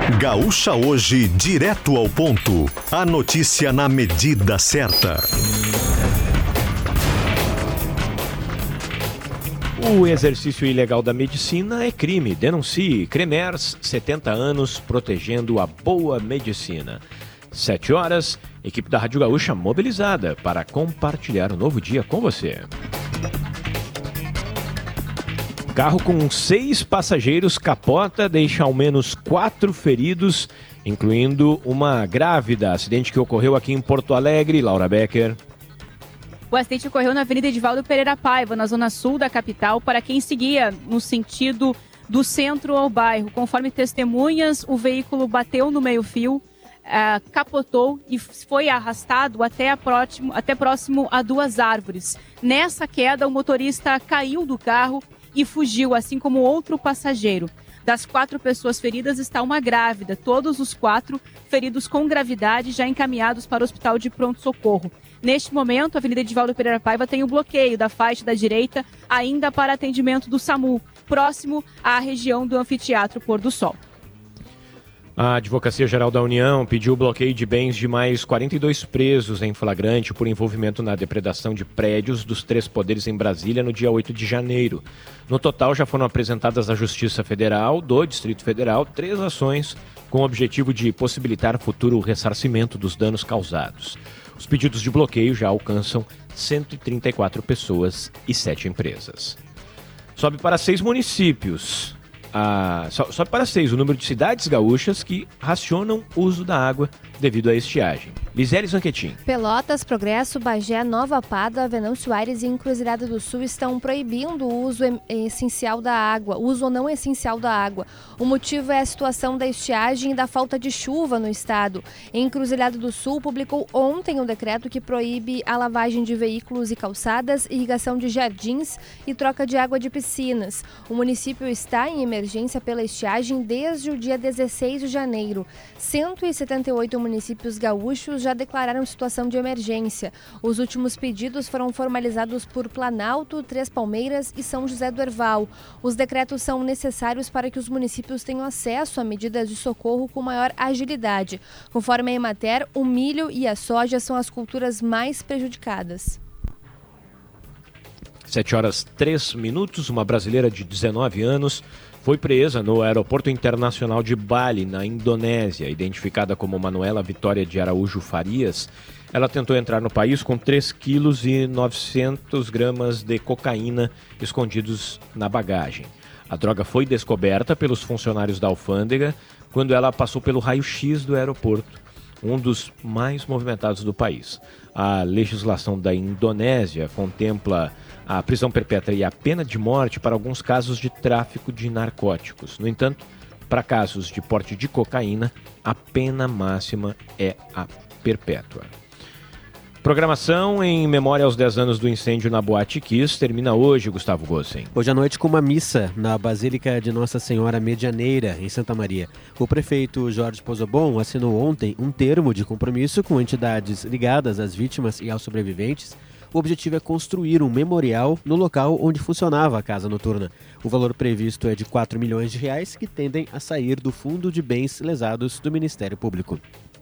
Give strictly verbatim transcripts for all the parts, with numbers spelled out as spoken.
Gaúcha Hoje, direto ao ponto. A notícia na medida certa. O exercício ilegal da medicina é crime. Denuncie. Cremers, setenta anos, protegendo a boa medicina. Sete horas, equipe da Rádio Gaúcha mobilizada para compartilhar o novo dia com você. Carro com seis passageiros capota, deixa ao menos quatro feridos, incluindo uma grávida. Acidente que ocorreu aqui em Porto Alegre. Laura Becker. O acidente ocorreu na Avenida Edivaldo Pereira Paiva, na zona sul da capital, para quem seguia no sentido do centro ao bairro. Conforme testemunhas, o veículo bateu no meio-fio, uh, capotou e foi arrastado até, a próximo, até próximo a duas árvores. Nessa queda, o motorista caiu do carro e fugiu, assim como outro passageiro. Das quatro pessoas feridas está uma grávida. Todos os quatro feridos com gravidade já encaminhados para o hospital de pronto-socorro. Neste momento, a Avenida Edivaldo Pereira Paiva tem o bloqueio da faixa da direita, ainda para atendimento do SAMU, próximo à região do Anfiteatro Pôr do Sol. A Advocacia Geral da União pediu o bloqueio de bens de mais quarenta e dois presos em flagrante por envolvimento na depredação de prédios dos três poderes em Brasília no dia oito de janeiro. No total, já foram apresentadas à Justiça Federal do Distrito Federal três ações com o objetivo de possibilitar futuro ressarcimento dos danos causados. Os pedidos de bloqueio já alcançam cento e trinta e quatro pessoas e sete empresas. Sobe para seis municípios. Ah, sobe para seis o número de cidades gaúchas que racionam o uso da água devido à estiagem. Lisele Zanquetin. Pelotas, Progresso, Bagé, Nova Pádua, Venâncio Aires e Encruzilhada do Sul estão proibindo o uso essencial da água, uso ou não essencial da água. O motivo é a situação da estiagem e da falta de chuva no estado. Encruzilhada do Sul publicou ontem um decreto que proíbe a lavagem de veículos e calçadas, irrigação de jardins e troca de água de piscinas. O município está em emergência pela estiagem desde o dia dezesseis de janeiro. cento e setenta e oito municípios gaúchos já declararam situação de emergência. Os últimos pedidos foram formalizados por Planalto, Três Palmeiras e São José do Herval. Os decretos são necessários para que os municípios tenham acesso a medidas de socorro com maior agilidade. Conforme a Emater, o milho e a soja são as culturas mais prejudicadas. sete horas três minutos, uma brasileira de dezenove anos foi presa no Aeroporto Internacional de Bali, na Indonésia. Identificada como Manuela Vitória de Araújo Farias, ela tentou entrar no país com três quilos e novecentas gramas de cocaína escondidos na bagagem. A droga foi descoberta pelos funcionários da alfândega quando ela passou pelo raio-x do aeroporto, um dos mais movimentados do país. A legislação da Indonésia contempla a prisão perpétua e a pena de morte para alguns casos de tráfico de narcóticos. No entanto, para casos de porte de cocaína, a pena máxima é a perpétua. Programação em memória aos dez anos do incêndio na Boate Kiss termina hoje, Gustavo Gossen. Hoje à noite com uma missa na Basílica de Nossa Senhora Medianeira, em Santa Maria. O prefeito Jorge Pozobon assinou ontem um termo de compromisso com entidades ligadas às vítimas e aos sobreviventes. O objetivo é construir um memorial no local onde funcionava a casa noturna. O valor previsto é de quatro milhões de reais, que tendem a sair do Fundo de Bens Lesados do Ministério Público.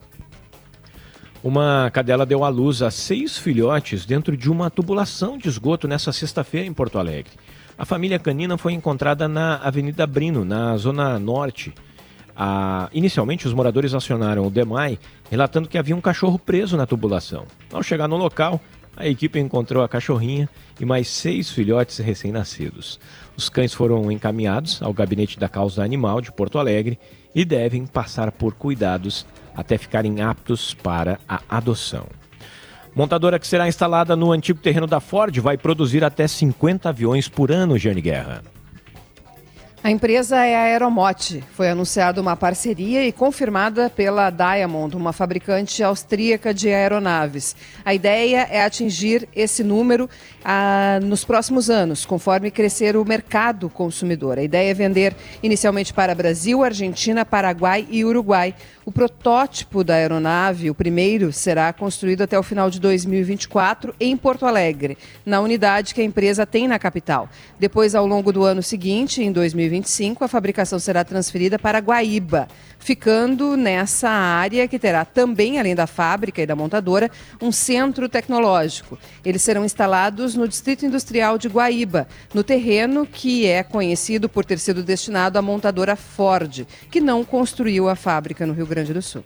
Uma cadela deu à luz a seis filhotes dentro de uma tubulação de esgoto nesta sexta-feira em Porto Alegre. A família canina foi encontrada na Avenida Brino, na zona norte. Ah, inicialmente, os moradores acionaram o DEMAI, relatando que havia um cachorro preso na tubulação. Ao chegar no local, a equipe encontrou a cachorrinha e mais seis filhotes recém-nascidos. Os cães foram encaminhados ao gabinete da causa animal de Porto Alegre e devem passar por cuidados até ficarem aptos para a adoção. Montadora que será instalada no antigo terreno da Ford vai produzir até cinquenta aviões por ano, Jane Guerra. A empresa é a Aeromote. Foi anunciada uma parceria e confirmada pela Diamond, uma fabricante austríaca de aeronaves. A ideia é atingir esse número ah, nos próximos anos, conforme crescer o mercado consumidor. A ideia é vender inicialmente para Brasil, Argentina, Paraguai e Uruguai. O protótipo da aeronave, o primeiro, será construído até o final de dois mil e vinte e quatro em Porto Alegre, na unidade que a empresa tem na capital. Depois, ao longo do ano seguinte, em dois mil e vinte e cinco, a fabricação será transferida para Guaíba, ficando nessa área que terá também, além da fábrica e da montadora, um centro tecnológico. Eles serão instalados no Distrito Industrial de Guaíba, no terreno que é conhecido por ter sido destinado à montadora Ford, que não construiu a fábrica no Rio Grande do Sul.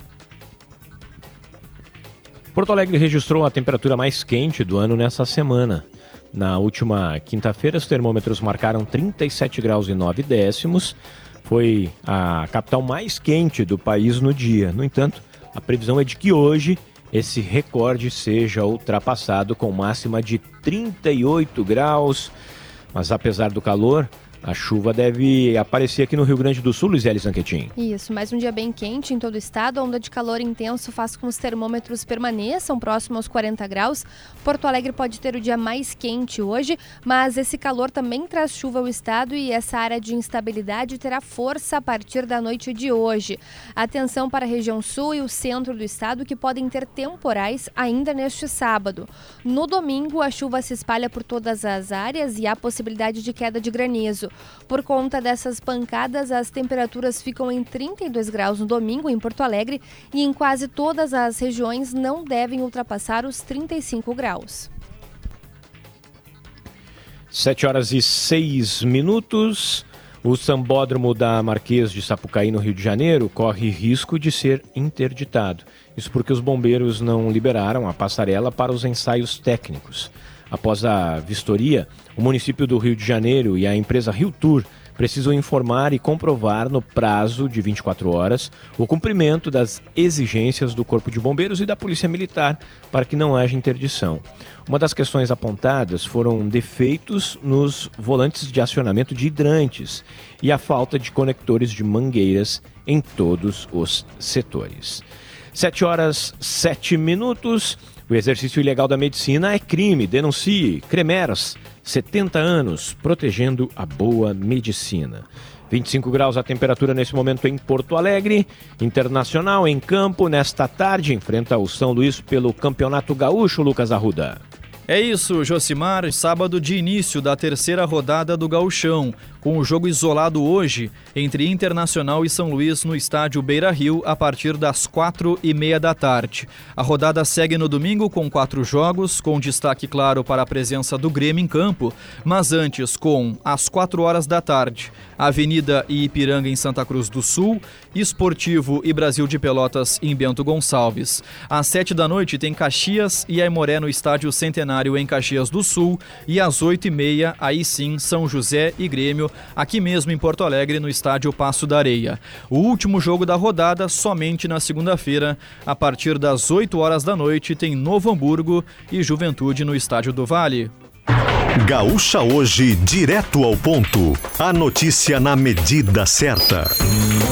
Porto Alegre registrou a temperatura mais quente do ano nessa semana. Na última quinta-feira, os termômetros marcaram trinta e sete graus e nove décimos. Foi a capital mais quente do país no dia. No entanto, a previsão é de que hoje esse recorde seja ultrapassado com máxima de trinta e oito graus. Mas apesar do calor, a chuva deve aparecer aqui no Rio Grande do Sul, Luiziele Zanquetin. Isso, mais um dia bem quente em todo o estado. A onda de calor intenso faz com que os termômetros permaneçam próximos aos quarenta graus. Porto Alegre pode ter o dia mais quente hoje, mas esse calor também traz chuva ao estado e essa área de instabilidade terá força a partir da noite de hoje. Atenção para a região sul e o centro do estado, que podem ter temporais ainda neste sábado. No domingo, a chuva se espalha por todas as áreas e há possibilidade de queda de granizo. Por conta dessas pancadas, as temperaturas ficam em trinta e dois graus no domingo em Porto Alegre e em quase todas as regiões não devem ultrapassar os trinta e cinco graus. sete horas e seis minutos. O sambódromo da Marquês de Sapucaí, no Rio de Janeiro, corre risco de ser interditado. Isso porque os bombeiros não liberaram a passarela para os ensaios técnicos. Após a vistoria, o município do Rio de Janeiro e a empresa Rio Tour precisam informar e comprovar no prazo de vinte e quatro horas o cumprimento das exigências do Corpo de Bombeiros e da Polícia Militar para que não haja interdição. Uma das questões apontadas foram defeitos nos volantes de acionamento de hidrantes e a falta de conectores de mangueiras em todos os setores. sete horas, sete minutos. O exercício ilegal da medicina é crime. Denuncie. Cremeras, setenta anos, protegendo a boa medicina. vinte e cinco graus a temperatura nesse momento em Porto Alegre. Internacional em campo nesta tarde. Enfrenta o São Luís pelo Campeonato Gaúcho, Lucas Arruda. É isso, Josimar. Sábado de início da terceira rodada do Gauchão, com o jogo isolado hoje entre Internacional e São Luís no estádio Beira-Rio a partir das quatro e meia da tarde. A rodada segue no domingo com quatro jogos, com destaque claro para a presença do Grêmio em campo, mas antes com, às quatro horas da tarde, Avenida e Ipiranga em Santa Cruz do Sul, Esportivo e Brasil de Pelotas em Bento Gonçalves. Às sete da noite tem Caxias e Aimoré no estádio Centenário em Caxias do Sul e às oito e meia, aí sim, São José e Grêmio, aqui mesmo em Porto Alegre, no estádio Passo da Areia. O último jogo da rodada, somente na segunda-feira, a partir das oito horas da noite, tem Novo Hamburgo e Juventude no estádio do Vale. Gaúcha Hoje, direto ao ponto. A notícia na medida certa.